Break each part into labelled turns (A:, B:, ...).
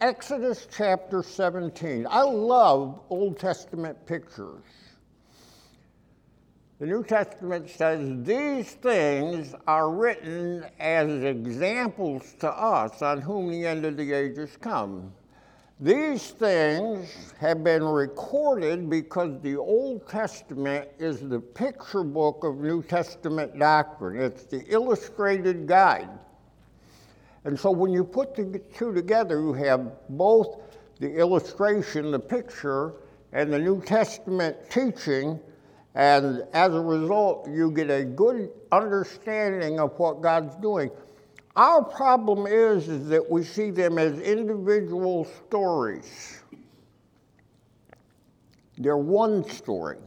A: Exodus chapter 17. I love Old Testament pictures. The New Testament says these things are written as examples to us on whom the end of the ages come. These things have been recorded because the Old Testament is the picture book of New Testament doctrine. It's the illustrated guide. And so when you put the two together, you have both the illustration, the picture, and the New Testament teaching, and as a result, you get a good understanding of what God's doing. Our problem is that we see them as individual stories. They're one story.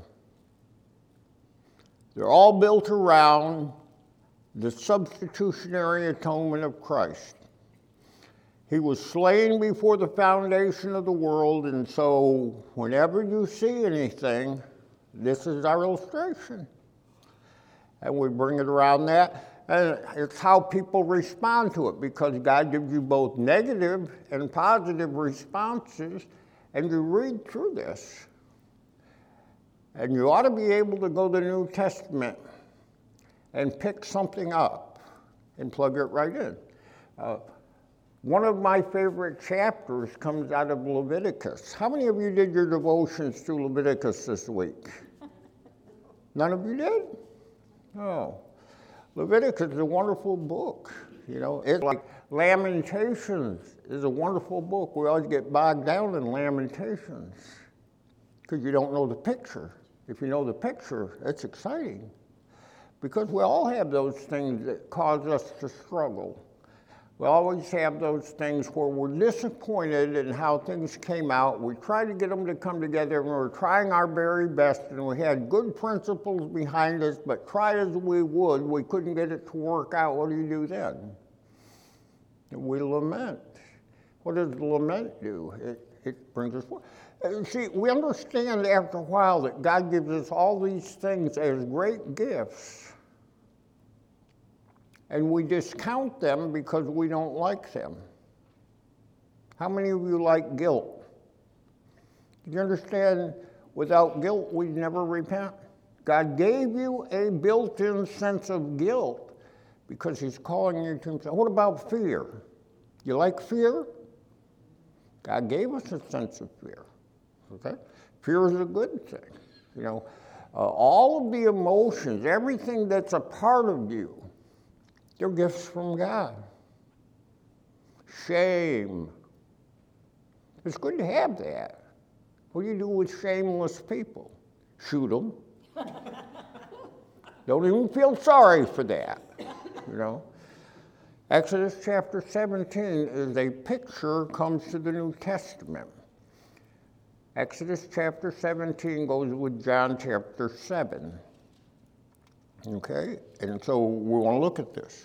A: They're all built around the substitutionary atonement of Christ. He was slain before the foundation of the world, and so whenever you see anything, this is our illustration. And we bring it around that, and it's how people respond to it, because God gives you both negative and positive responses, and you read through this. And you ought to be able to go to the New Testament and pick something up and plug it right in. One of my favorite chapters comes out of Leviticus. How many of you did your devotions through Leviticus this week? None of you did? No. Leviticus is a wonderful book. You know, it's like Lamentations is a wonderful book. We always get bogged down in Lamentations because you don't know the picture. If you know the picture, it's exciting. Because we all have those things that cause us to struggle. We always have those things where we're disappointed in how things came out. We try to get them to come together, and we're trying our very best, and we had good principles behind us, but try as we would, we couldn't get it to work out. What do you do then? We lament. What does lament do? It brings us forward. See, we understand after a while that God gives us all these things as great gifts, and we discount them because we don't like them. How many of you like guilt? Do you understand, without guilt, we never repent? God gave you a built-in sense of guilt because he's calling you to himself. What about fear? You like fear? God gave us a sense of fear, okay? Fear is a good thing. You know, all of the emotions, everything that's a part of you, they're gifts from God. Shame. It's good to have that. What do you do with shameless people? Shoot them. Don't even feel sorry for that, you know. Exodus chapter 17 is a picture comes to the New Testament. Exodus chapter 17 goes with John chapter 7. Okay, and so we want to look at this.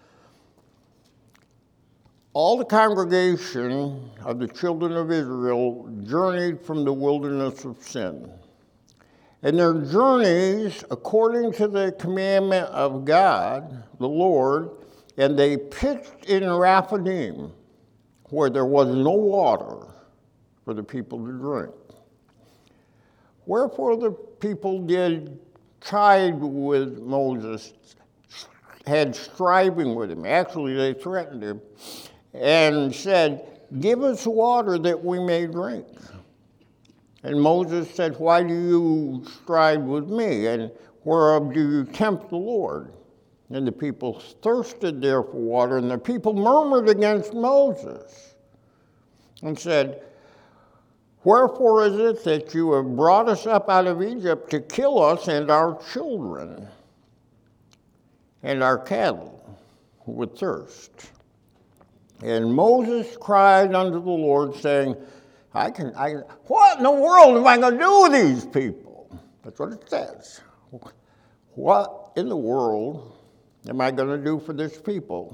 A: All the congregation of the children of Israel journeyed from the wilderness of sin. And their journeys, according to the commandment of God, the Lord, and they pitched in Rephidim, where there was no water for the people to drink. Wherefore the people did chide with Moses, had striving with him. Actually, they threatened him and said, "Give us water that we may drink." And Moses said, "Why do you strive with me? And whereof do you tempt the Lord?" And the people thirsted there for water, and the people murmured against Moses and said, "Wherefore is it that you have brought us up out of Egypt to kill us and our children and our cattle with thirst?" And Moses cried unto the Lord, saying, what in the world am I going to do with these people? That's what it says. What in the world am I going to do for this people?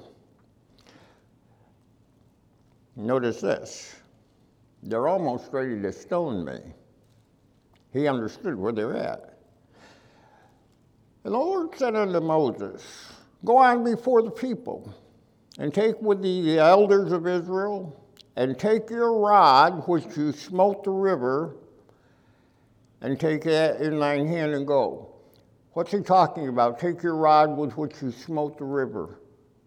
A: Notice this. They're almost ready to stone me. He understood where they're at. And the Lord said unto Moses, "Go on before the people, and take with thee the elders of Israel, and take your rod, which you smote the river, and take that in thine hand and go. What's he talking about? Take your rod with which you smote the river.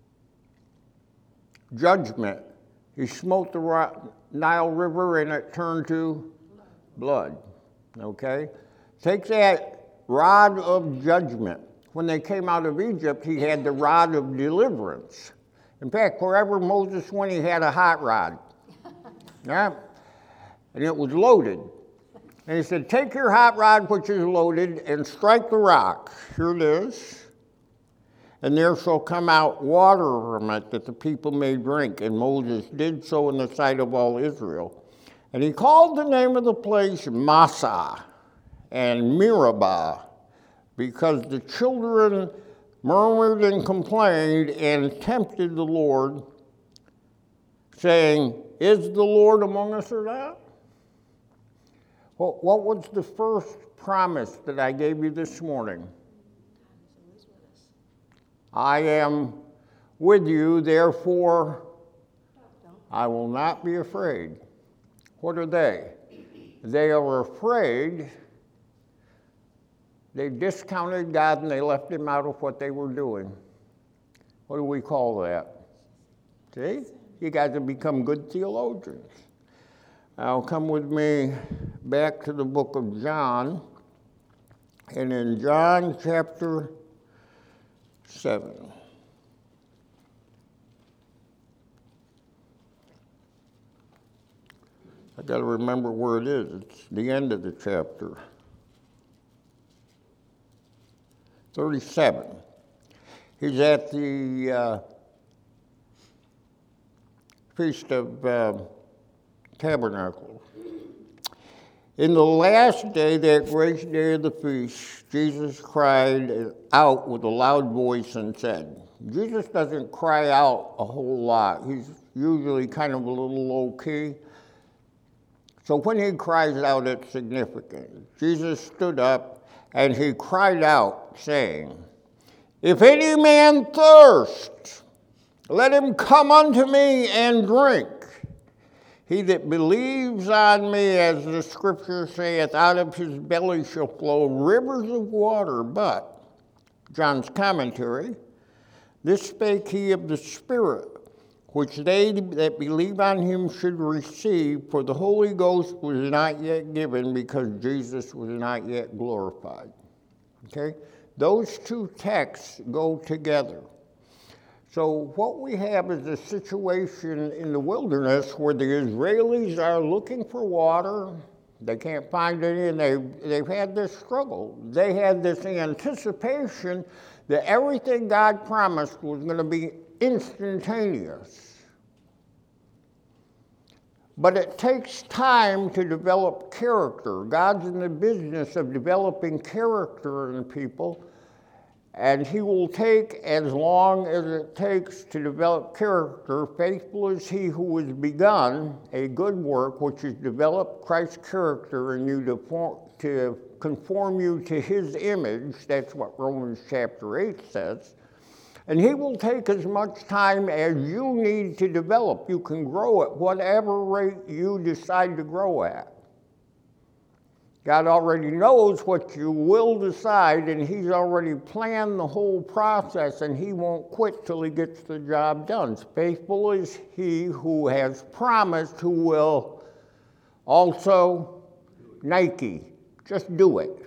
A: Judgment. He smote the Nile River and it turned to blood. Okay? Take that rod of judgment. When they came out of Egypt, he had the rod of deliverance. In fact, wherever Moses went, he had a hot rod. Yeah? And it was loaded. And he said, take your hot rod which is loaded and strike the rock. Here it is. And there shall come out water from it that the people may drink. And Moses did so in the sight of all Israel. And he called the name of the place Massah and Meribah, because the children murmured and complained and tempted the Lord, saying, is the Lord among us or not? Well, what was the first promise that I gave you this morning? I am with you, therefore I will not be afraid. What are they? They are afraid. They discounted God and they left him out of what they were doing. What do we call that? See? You guys have become good theologians. Now come with me back to the book of John. And in John chapter 7. I got to remember where it is. It's the end of the chapter. 37. He's at the Feast of Tabernacles. In the last day, that great day of the feast, Jesus cried out with a loud voice and said, Jesus doesn't cry out a whole lot. He's usually kind of a little low key. So when he cries out, it's significant. Jesus stood up and he cried out, saying, if any man thirst, let him come unto me and drink. He that believes on me, as the scripture saith, out of his belly shall flow rivers of water. But, John's commentary, this spake he of the Spirit, which they that believe on him should receive, for the Holy Ghost was not yet given, because Jesus was not yet glorified. Okay? Those two texts go together. So what we have is a situation in the wilderness where the Israelis are looking for water. They can't find any, and they've had this struggle. They had this anticipation that everything God promised was going to be instantaneous. But it takes time to develop character. God's in the business of developing character in people. And he will take as long as it takes to develop character. Faithful is he who has begun a good work, which is develop Christ's character in you to conform you to his image. That's what Romans chapter 8 says. And he will take as much time as you need to develop. You can grow at whatever rate you decide to grow at. God already knows what you will decide, and he's already planned the whole process, and he won't quit till he gets the job done. Faithful is he who has promised, who will also, Nike, just do it.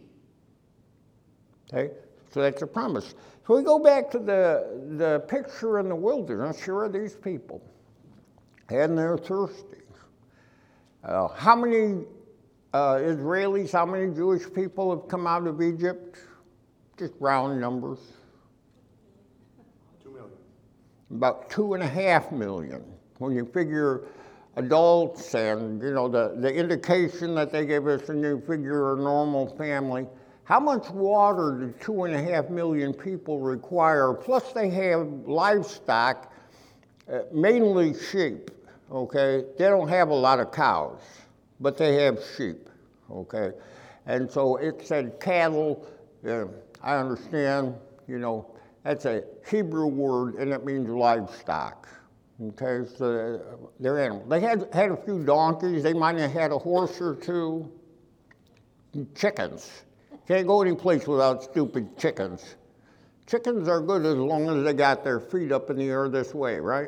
A: Okay? So that's a promise. So we go back to the picture in the wilderness. Here are these people, and they're thirsty. How many Israelis, how many Jewish people have come out of Egypt? Just round numbers.
B: 2 million.
A: About 2.5 million. When you figure adults and, the indication that they give us, and you figure a normal family, how much water do 2.5 million people require? Plus they have livestock, mainly sheep, okay? They don't have a lot of cows, but they have sheep, okay? And so it said cattle. I understand, that's a Hebrew word, and it means livestock, Okay, so they're animals. They had a few donkeys. They might have had a horse or two. Chickens. Can't go any place without stupid chickens. Chickens are good as long as they got their feet up in the air this way, right?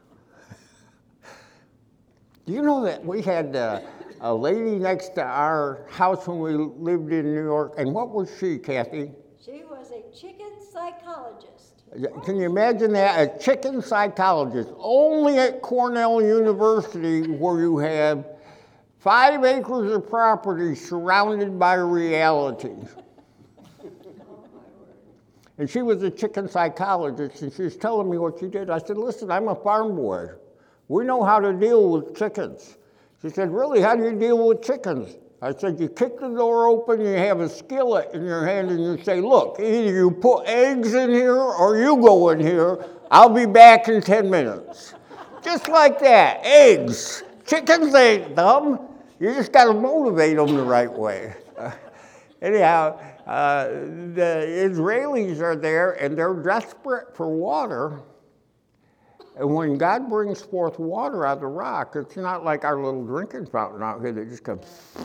A: Do you know that we had a lady next to our house when we lived in New York, and what was she, Kathy?
B: She was a chicken psychologist.
A: Can you imagine that? A chicken psychologist, only at Cornell University, where you have 5 acres of property surrounded by reality. And she was a chicken psychologist, and she was telling me what she did. I said, listen, I'm a farm boy. We know how to deal with chickens. She said, really, how do you deal with chickens? I said, you kick the door open, you have a skillet in your hand, and you say, look, either you put eggs in here or you go in here. I'll be back in 10 minutes. Just like that, eggs. Chickens ain't dumb. You just got to motivate them the right way. Anyhow, the Israelis are there, and they're desperate for water. And when God brings forth water out of the rock, it's not like our little drinking fountain out here that just comes.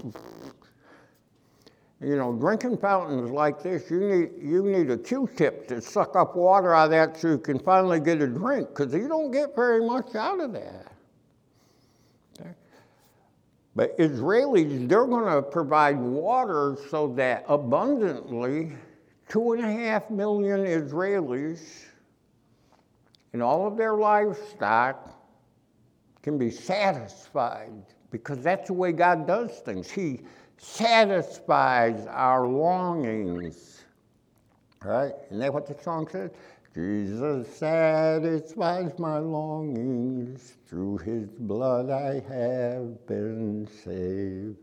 A: You know, drinking fountains like this, you need a Q-tip to suck up water out of that so you can finally get a drink, because you don't get very much out of that. Okay? But Israelis, they're going to provide water so that abundantly 2.5 million Israelis and all of their livestock can be satisfied, because that's the way God does things. He satisfies our longings. Right? Isn't that what the song says? Jesus satisfies my longings. Through his blood I have been saved.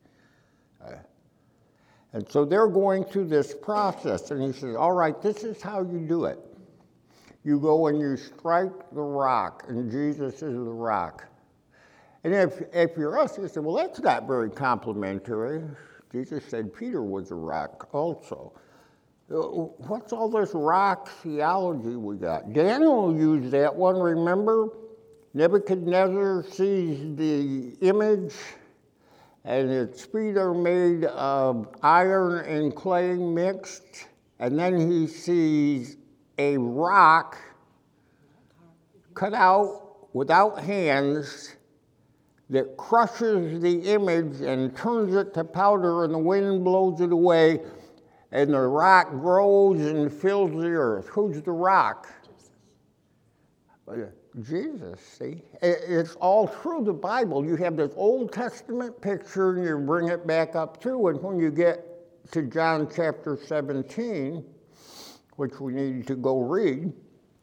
A: And so they're going through this process, and he says, all right, this is how you do it. You go and you strike the rock, and Jesus is the rock. And if you're us, you say, well, that's not very complimentary. Jesus said Peter was a rock also. What's all this rock theology we got? Daniel used that one, remember? Nebuchadnezzar sees the image, and its feet are made of iron and clay mixed, and then he sees a rock cut out without hands that crushes the image and turns it to powder, and the wind blows it away, and the rock grows and fills the earth. Who's the rock? Jesus, see? It's all through the Bible. You have this Old Testament picture, and you bring it back up too, and when you get to John chapter 17, which we need to go read,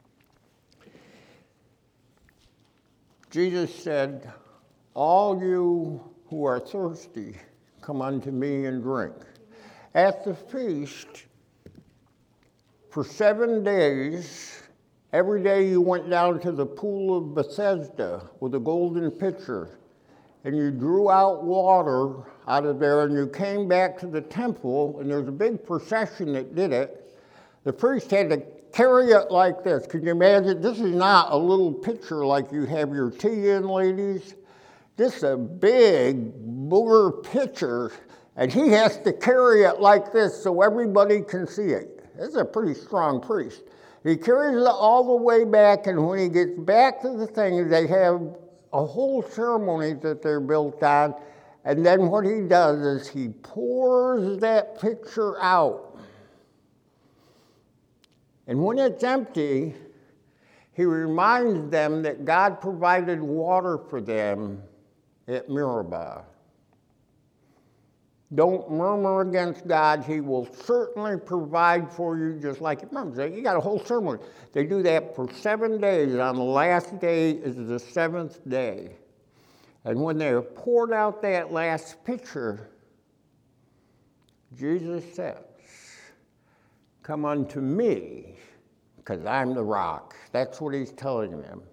A: Jesus said, all you who are thirsty, come unto me and drink. At the feast, for 7 days, every day you went down to the pool of Bethesda with a golden pitcher, and you drew out water out of there, and you came back to the temple, and there's a big procession that did it. The priest had to carry it like this. Can you imagine? This is not a little pitcher like you have your tea in, ladies. This is a big booger pitcher, and he has to carry it like this so everybody can see it. This is a pretty strong priest. He carries it all the way back, and when he gets back to the thing, they have a whole ceremony that they're built on, and then what he does is he pours that pitcher out. And when it's empty, he reminds them that God provided water for them at Meribah. Don't murmur against God. He will certainly provide for you, just like, remember, you got a whole ceremony. They do that for 7 days. On the last day is the 7th day. And when they poured out that last pitcher, Jesus says, come unto me, because I'm the rock. That's what he's telling them.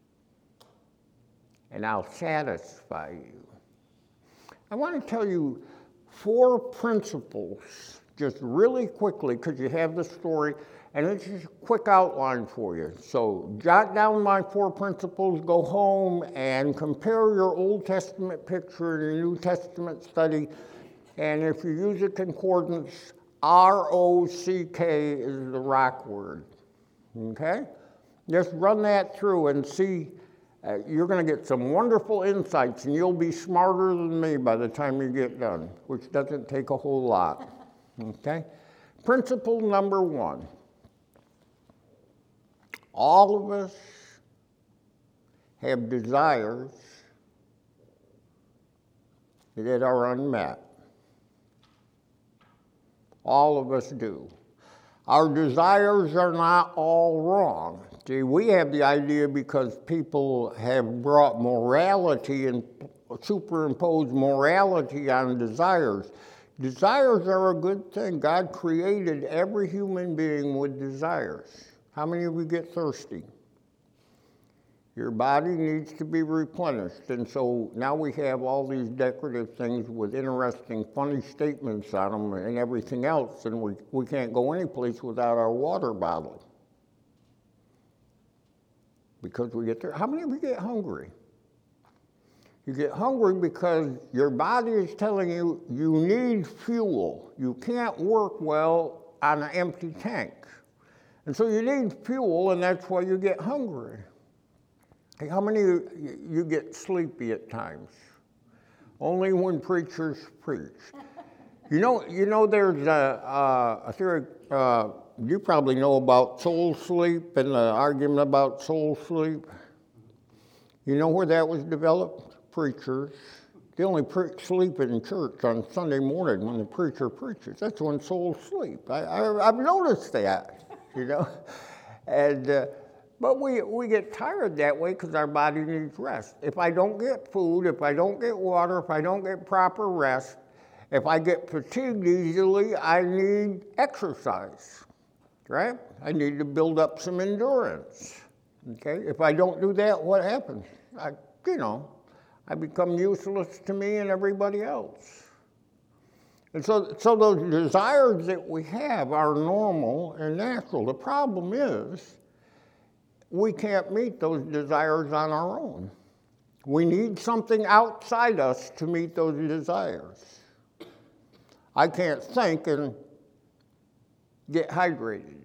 A: And I'll satisfy you. I want to tell you 4 principles, just really quickly, because you have the story, And it's just a quick outline for you. So jot down my 4 principles, go home and compare your Old Testament picture and your New Testament study. And if you use a concordance, R-O-C-K is the rock word, okay? Just run that through and see. You're going to get some wonderful insights, and you'll be smarter than me by the time you get done, which doesn't take a whole lot, okay? Principle number 1. All of us have desires that are unmet. All of us do. Our desires are not all wrong. See, we have the idea because people have brought morality and superimposed morality on desires. Desires are a good thing. God created every human being with desires. How many of you get thirsty? Your body needs to be replenished. And so now we have all these decorative things with interesting, funny statements on them and everything else, and we can't go anyplace without our water bottle. Because we get there. How many of you get hungry? You get hungry because your body is telling you you need fuel. You can't work well on an empty tank. And so you need fuel, and that's why you get hungry. Hey, how many of you get sleepy at times? Only when preachers preach. You know there's a theory, you probably know about soul sleep and the argument about soul sleep. You know where that was developed? Preachers. They only sleep in church on Sunday morning when the preacher preaches. That's when souls sleep. I've noticed that, you know. And but we get tired that way because our body needs rest. If I don't get food, if I don't get water, if I don't get proper rest, if I get fatigued easily, I need exercise, right? I need to build up some endurance, okay? If I don't do that, what happens? I become useless to me and everybody else. And so those desires that we have are normal and natural. The problem is, we can't meet those desires on our own. We need something outside us to meet those desires. I can't think and get hydrated.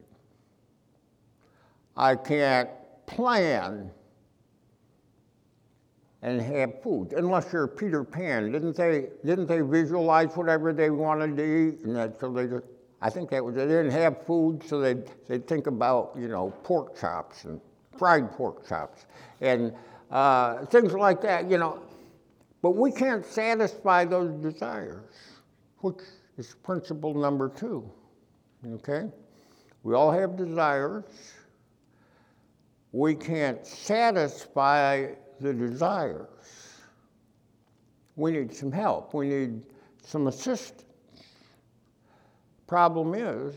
A: I can't plan and have food, unless you're Peter Pan. Didn't they visualize whatever they wanted to eat? And so I think that was, they didn't have food, so they'd think about, pork chops and fried pork chops and things like that, But we can't satisfy those desires, which is principle number 2, okay? We all have desires. We can't satisfy the desires. We need some help. We need some assistance. Problem is,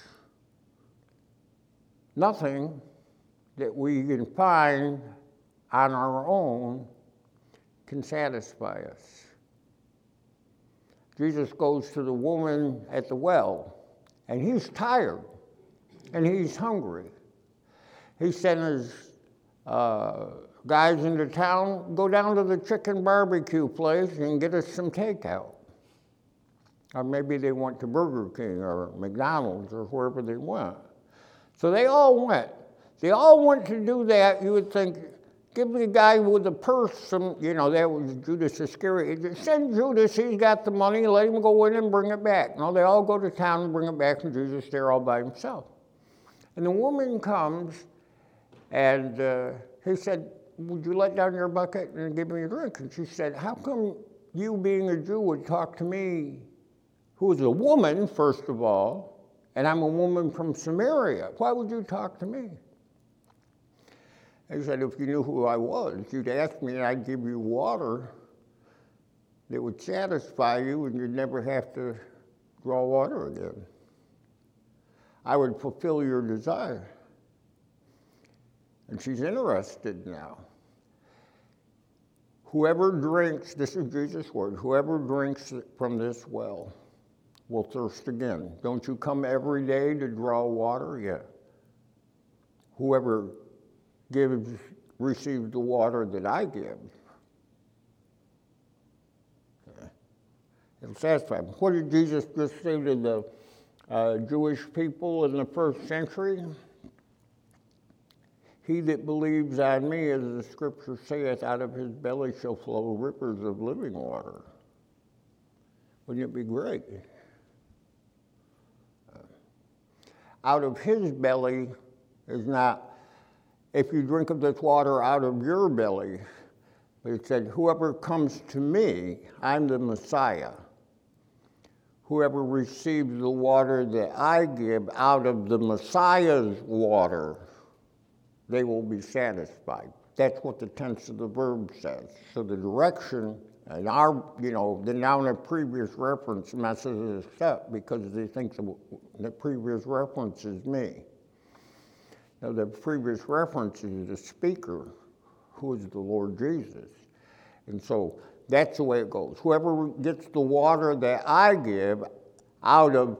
A: nothing that we can find on our own can satisfy us. Jesus goes to the woman at the well, and he's tired, and he's hungry. He sent his guys into town, go down to the chicken barbecue place and get us some takeout. Or maybe they went to Burger King or McDonald's or wherever they went. So they all went. They all went to do that. You would think, give the guy with the purse some, that was Judas Iscariot. Send Judas, he's got the money, let him go in and bring it back. No, they all go to town and bring it back, and Jesus there all by himself. And the woman comes, and he said, would you let down your bucket and give me a drink? And she said, how come you, being a Jew, would talk to me, who is a woman, first of all, and I'm a woman from Samaria? Why would you talk to me? He said, if you knew who I was, you'd ask me and I'd give you water that would satisfy you and you'd never have to draw water again. I would fulfill your desire. And she's interested now. Whoever drinks, this is Jesus' word, whoever drinks from this well will thirst again. Don't you come every day to draw water? Yeah. whoever receives the water that I give, it'll satisfy them. What did Jesus just say to the Jewish people in the first century? He that believes on me, as the scripture saith, out of his belly shall flow rivers of living water. Wouldn't it be great? Out of his belly is not, if you drink of this water out of your belly, but it said, whoever comes to me, I'm the Messiah. Whoever receives the water that I give out of the Messiah's water, they will be satisfied. That's what the tense of the verb says. So the direction, and the noun of previous reference messes us up because they think the previous reference is me. Now the previous reference is the speaker, who is the Lord Jesus. And so that's the way it goes. Whoever gets the water that I give out of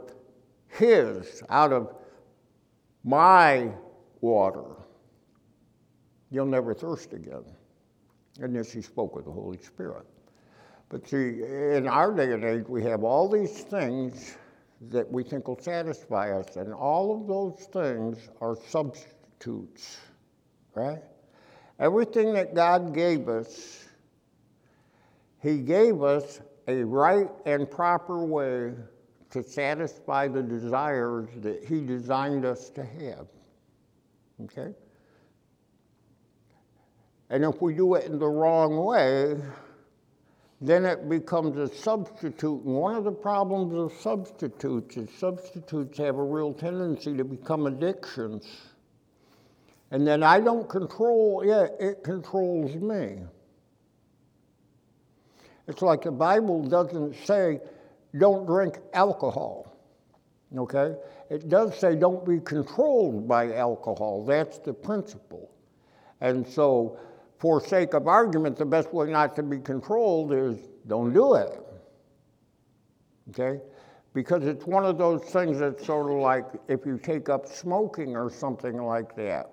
A: my water, you'll never thirst again. And this he spoke of the Holy Spirit. But see, in our day and age, we have all these things that we think will satisfy us, and all of those things are substitutes, right? Everything that God gave us, he gave us a right and proper way to satisfy the desires that he designed us to have, okay? And if we do it in the wrong way, then it becomes a substitute. And one of the problems of substitutes is substitutes have a real tendency to become addictions. And then I don't control it, it controls me. It's like the Bible doesn't say, don't drink alcohol, okay? It does say don't be controlled by alcohol. That's the principle. And so, for sake of argument, the best way not to be controlled is don't do it, okay? Because it's one of those things that's sort of like if you take up smoking or something like that.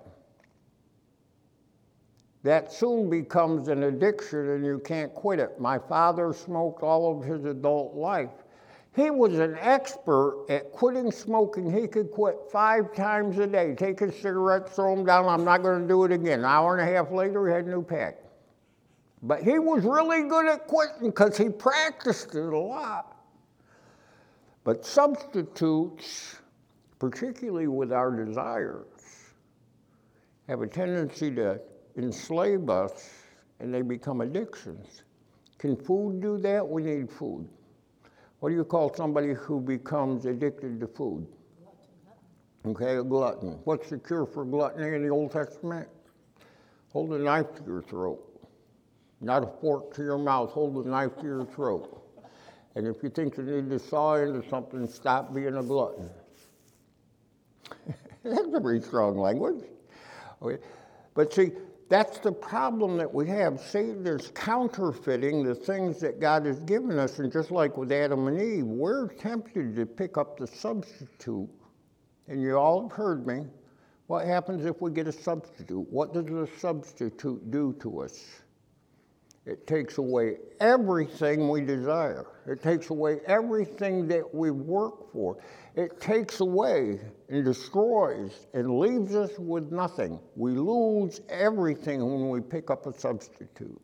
A: That soon becomes an addiction and you can't quit it. My father smoked all of his adult life. He was an expert at quitting smoking. He could quit 5 times a day. Take his cigarettes, throw them down, I'm not going to do it again. An hour and a half later, he had a new pack. But he was really good at quitting because he practiced it a lot. But substitutes, particularly with our desires, have a tendency to enslave us and they become addictions. Can food do that? We need food. What do you call somebody who becomes addicted to food? Okay, a glutton. What's the cure for gluttony in the Old Testament? Hold a knife to your throat. Not a fork to your mouth, hold a knife to your throat. And if you think you need to saw into something, stop being a glutton. That's a very strong language. Okay. But see, that's the problem that we have. Satan is counterfeiting the things that God has given us, and just like with Adam and Eve, we're tempted to pick up the substitute. And you all have heard me. What happens if we get a substitute? What does a substitute do to us? It takes away everything we desire. It takes away everything that we work for. It takes away and destroys and leaves us with nothing. We lose everything when we pick up a substitute.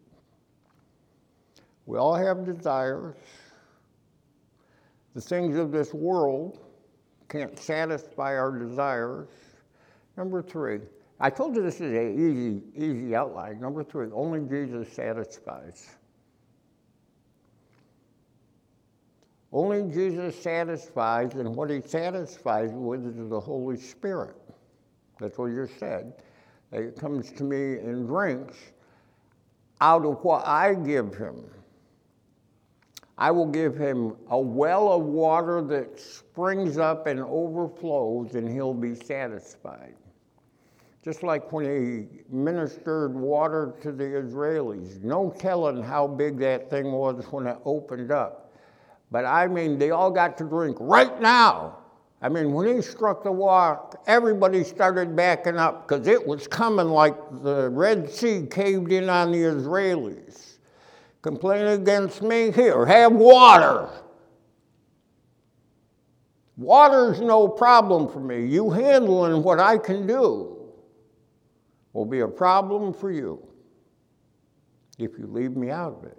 A: We all have desires. The things of this world can't satisfy our desires. Number 3. I told you this is an easy outline. Number 3, only Jesus satisfies. Only Jesus satisfies, and what he satisfies with is the Holy Spirit. That's what you said. It comes to me and drinks out of what I give him. I will give him a well of water that springs up and overflows, and he'll be satisfied. Just like when he ministered water to the Israelis. No telling how big that thing was when it opened up. But I mean, they all got to drink right now. I mean, when he struck the water, everybody started backing up because it was coming like the Red Sea caved in on the Israelis. Complaining against me? Here, have water. Water's no problem for me. You handling what I can do will be a problem for you if you leave me out of it.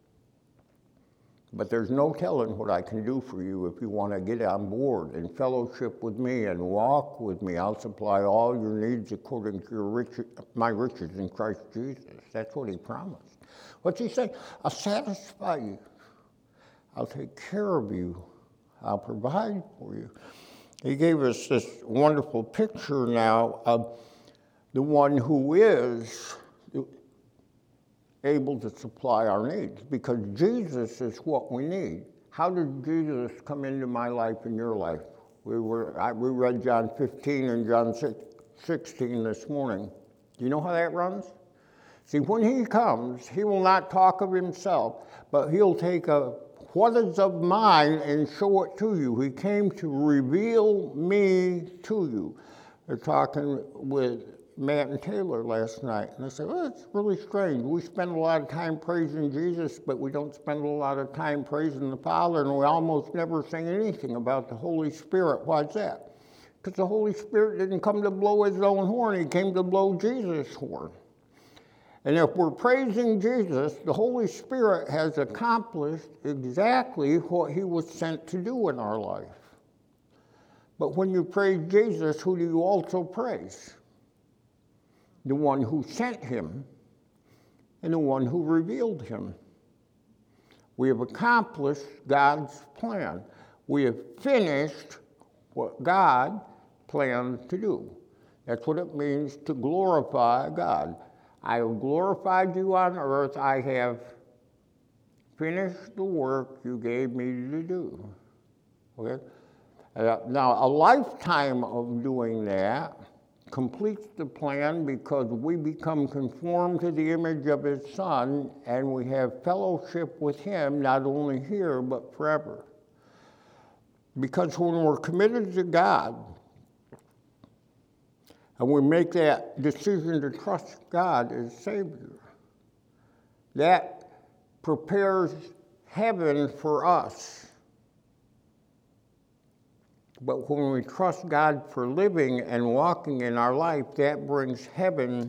A: But there's no telling what I can do for you if you want to get on board and fellowship with me and walk with me. I'll supply all your needs according to my riches in Christ Jesus. That's what he promised. What's he saying? I'll satisfy you. I'll take care of you. I'll provide for you. He gave us this wonderful picture now of the one who is able to supply our needs, because Jesus is what we need. How did Jesus come into my life and your life? We read John 15 and John 16 this morning. Do you know how that runs? See, when he comes, he will not talk of himself, but he'll take what is of mine and show it to you. He came to reveal me to you. They're talking with Matt and Taylor last night, and I said, well, it's really strange. We spend a lot of time praising Jesus, but we don't spend a lot of time praising the Father, and we almost never sing anything about the Holy Spirit. Why is that? Because the Holy Spirit didn't come to blow his own horn. He came to blow Jesus' horn. And if we're praising Jesus, the Holy Spirit has accomplished exactly what he was sent to do in our life. But when you praise Jesus, who do you also praise? The one who sent him and the one who revealed him. We have accomplished God's plan. We have finished what God planned to do. That's what it means to glorify God. I have glorified you on earth. I have finished the work you gave me to do. Okay? Now, a lifetime of doing that completes the plan because we become conformed to the image of his Son, and we have fellowship with him not only here but forever. Because when we're committed to God, and we make that decision to trust God as Savior, that prepares heaven for us. But when we trust God for living and walking in our life, that brings heaven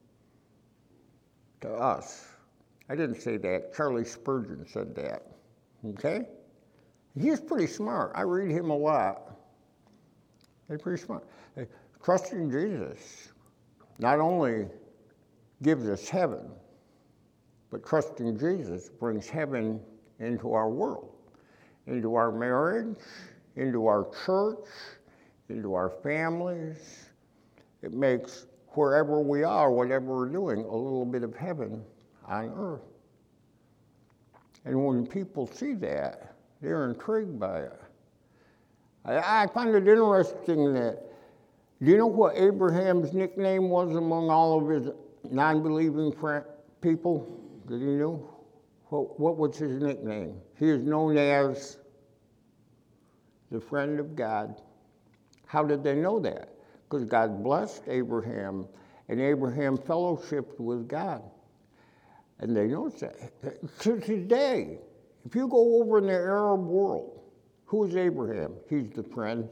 A: to us. I didn't say that. Charlie Spurgeon said that. Okay? He's pretty smart. I read him a lot. He's pretty smart. Trusting Jesus not only gives us heaven, but trusting Jesus brings heaven into our world, into our marriage, into our church, into our families. It makes wherever we are, whatever we're doing, a little bit of heaven on earth. And when people see that, they're intrigued by it. I find it interesting that, do you know what Abraham's nickname was among all of his non-believing people? Did you know? What was his nickname? He is known as the friend of God. How did they know that? Because God blessed Abraham, and Abraham fellowshiped with God. And they know that. To today, if you go over in the Arab world, who is Abraham? He's the friend.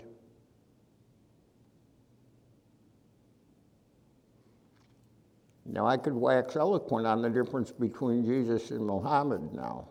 A: Now, I could wax eloquent on the difference between Jesus and Muhammad now.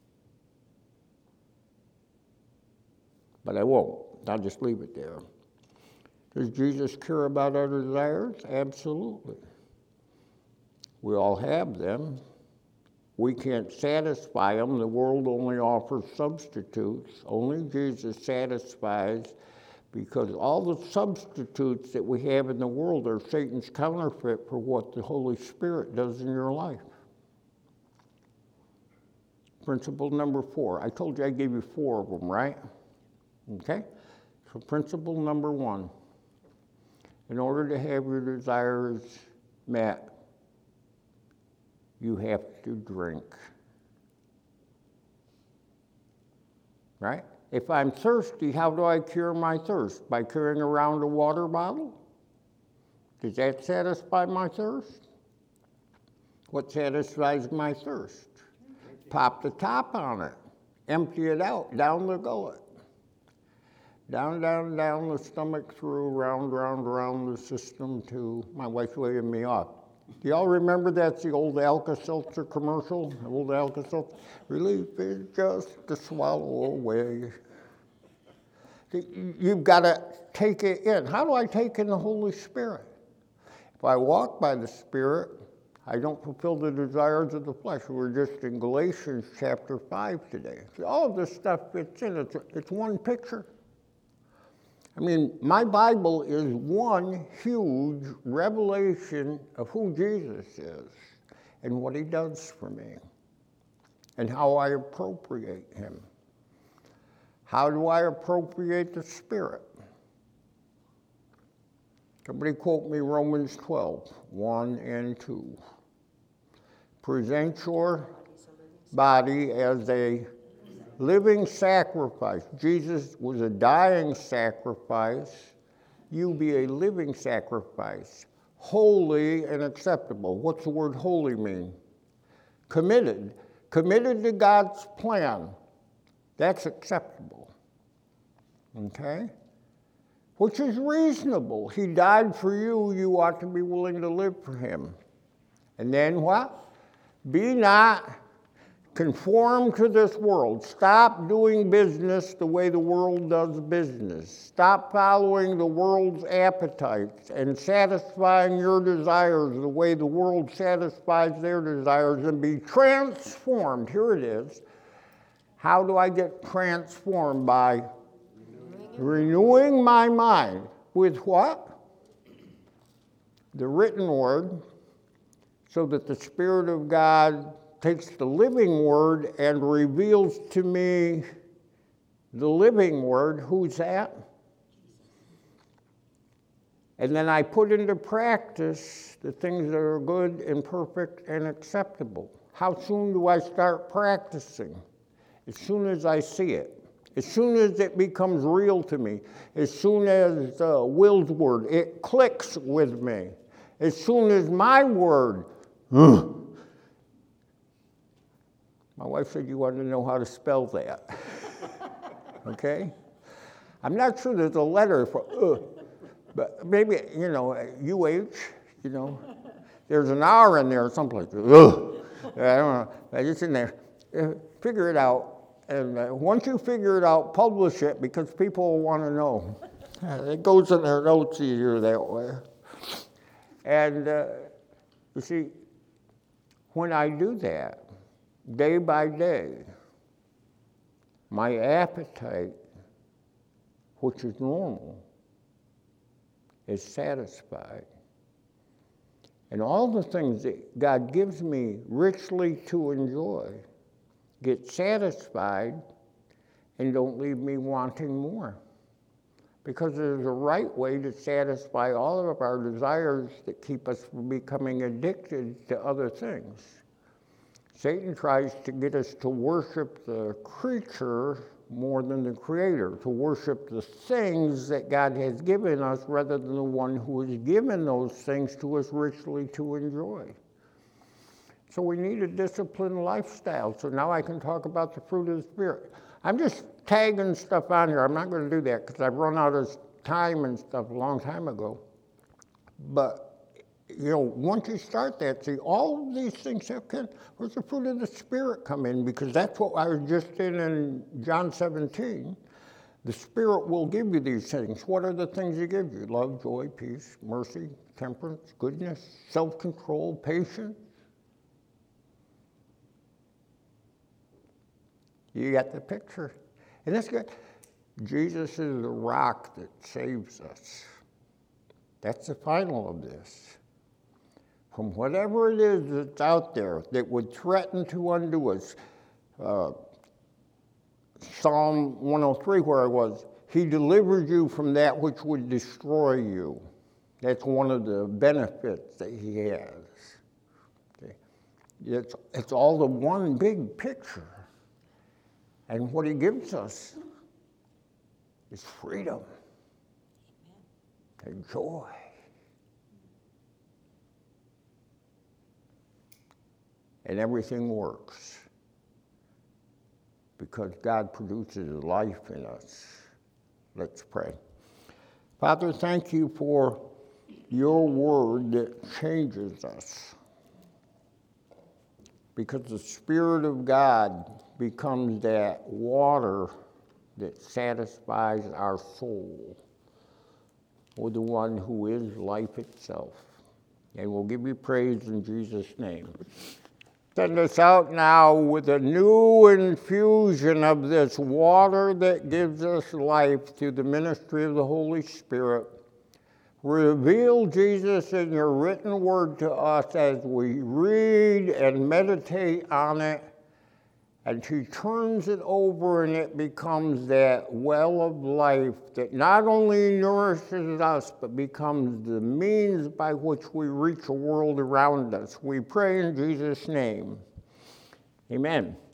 A: But I won't. I'll just leave it there. Does Jesus care about our desires? Absolutely. We all have them. We can't satisfy them. The world only offers substitutes. Only Jesus satisfies, because all the substitutes that we have in the world are Satan's counterfeit for what the Holy Spirit does in your life. Principle number 4. I told you I gave you 4 of them, right? Okay? So principle number 1. In order to have your desires met, you have to drink. Right? If I'm thirsty, how do I cure my thirst? By carrying around a water bottle? Does that satisfy my thirst? What satisfies my thirst? Pop the top on it. Empty it out, down the gullet. Down, down, down the stomach, through, round, round, round the system to, my wife's waving me off. Do y'all remember that's the old Alka-Seltzer commercial? The old Alka-Seltzer? Relief is just to swallow away. You've got to take it in. How do I take in the Holy Spirit? If I walk by the Spirit, I don't fulfill the desires of the flesh. We're just in Galatians chapter 5 today. So all of this stuff fits in. It's one picture. I mean, my Bible is one huge revelation of who Jesus is and what he does for me and how I appropriate him. How do I appropriate the Spirit? Somebody quote me Romans 12, 1 and 2. Present your body as a living sacrifice. Jesus was a dying sacrifice. You be a living sacrifice, holy and acceptable. What's the word holy mean? Committed. Committed to God's plan. That's acceptable. Okay? Which is reasonable. He died for you. You ought to be willing to live for him. And then what? Be not conformed to this world. Stop doing business the way the world does business. Stop following the world's appetites and satisfying your desires the way the world satisfies their desires, and be transformed. Here it is. How do I get transformed? By renewing my mind. With what? The written word, so that the Spirit of God takes the living word and reveals to me the living word. Who's that? And then I put into practice the things that are good and perfect and acceptable. How soon do I start practicing? As soon as I see it. As soon as it becomes real to me. As soon as Will's word, it clicks with me. As soon as my word, my wife said you wanted to know how to spell that. Okay? I'm not sure there's a letter for but maybe, UH, there's an R in there someplace. I don't know. It's in there. Figure it out. And once you figure it out, publish it, because people will want to know. It goes in their notes easier that way. And you see, when I do that, day by day, my appetite, which is normal, is satisfied. And all the things that God gives me richly to enjoy get satisfied and don't leave me wanting more. Because there's a right way to satisfy all of our desires that keep us from becoming addicted to other things. Satan tries to get us to worship the creature more than the Creator, to worship the things that God has given us rather than the one who has given those things to us richly to enjoy. So we need a disciplined lifestyle. So now I can talk about the fruit of the Spirit. I'm just tagging stuff on here. I'm not going to do that because I've run out of time and stuff a long time ago. But, once you start that, see, all of these things, where's the fruit of the Spirit come in? Because that's what I was just in John 17. The Spirit will give you these things. What are the things He gives you? Love, joy, peace, mercy, temperance, goodness, self-control, patience. You got the picture. And that's good. Jesus is the rock that saves us. That's the final of this. From whatever it is that's out there that would threaten to undo us. Psalm 103, where I was, He delivered you from that which would destroy you. That's one of the benefits that He has. Okay. It's all the one big picture. And what He gives us is freedom and joy. And everything works because God produces life in us. Let's pray. Father, thank you for your word that changes us, because the Spirit of God becomes that water that satisfies our soul, or the one who is life itself. And we'll give you praise in Jesus' name. Send us out now with a new infusion of this water that gives us life through the ministry of the Holy Spirit. Reveal Jesus in your written word to us as we read and meditate on it, and she turns it over and it becomes that well of life that not only nourishes us but becomes the means by which we reach the world around us. We pray in Jesus' name. Amen.